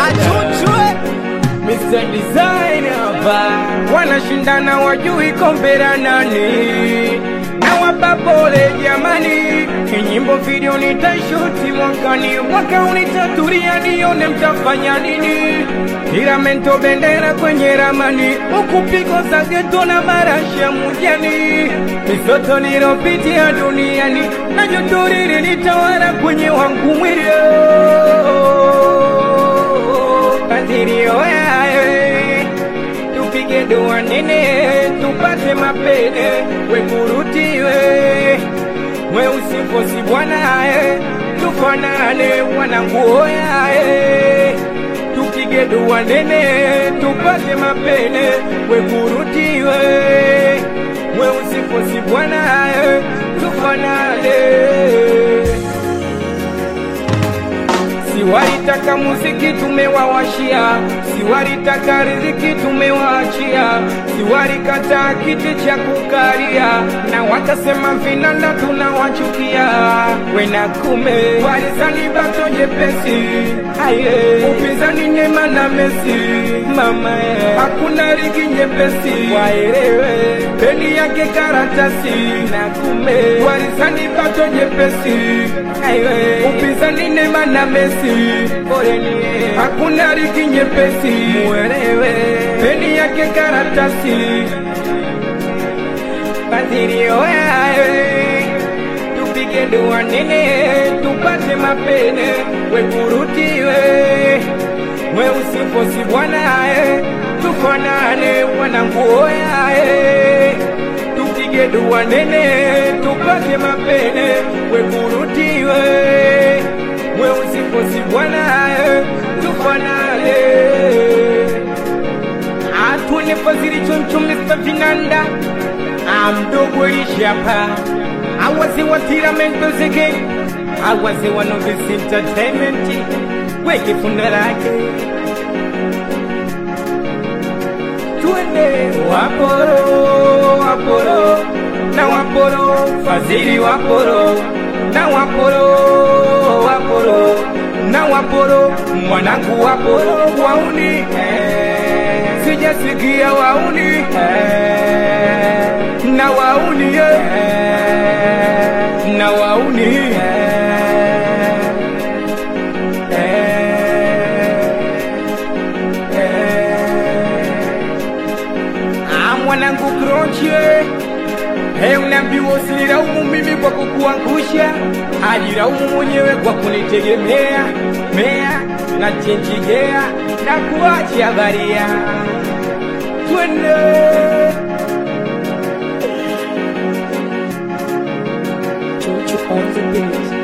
Achuchwe Mr. Designer wanashindana wajui kompera nani na wapapole jamani. Nyimbo video nitaishuti mwaka unitaturia nione mtafanya nini. Tiramento bendera kwenye ramani ukupiko za geto na marashi ya mujani. Misoto nilopitia duniani na jotoriri nitawara kwenye wangu mwili. Kadiri oyae tupige dua nene tupate mapene wengurutiwe we usifosi bwanae tufanane wanangu oyae tupige dua nene tupate mapene wengurutiwe we usifosi bwanae tufanane. Siwaritaka muziki tumewawashia, siwaritaka riziki tumewaachia, siwarikata kiti cha kukaria na wakasema vinanda tunawachukia. Wena kume walizani bato jepesi, upinzani Neema na Messi. Mama hakuna ligi nyepesi, waelewe beni yake karatasi. Na kume walizani bato jepesi, upinzani Neema na Messi. Hakuna ligi nyepesi, muelewe beni yake karatasi. Badiri oyae tupige dua nene tupate mapene wegurutiwe we usifosi bwanae tufanane wanangu oyae tupige dua nene tupate mapene wegurutiwe we usifosi bwanae tufanane. Atune fazili choncho Mr. Vinanda amdogo ishapa awazi wa Tiramento zege awazi wa Novice Entertainment weke funda lake tuende waporo waporo na waporo fazili waporo na waporo waporo na waporo mwanangu waporo wauni sijasikia wauni na wauni na wauni mwanangu kronche unambiwa usilaumu mimi kwa kukuangusha, ajilaumu mwenyewe kwa kunitegemea mea na chenjigea na kuacha baria. Twende Jojo on the beat.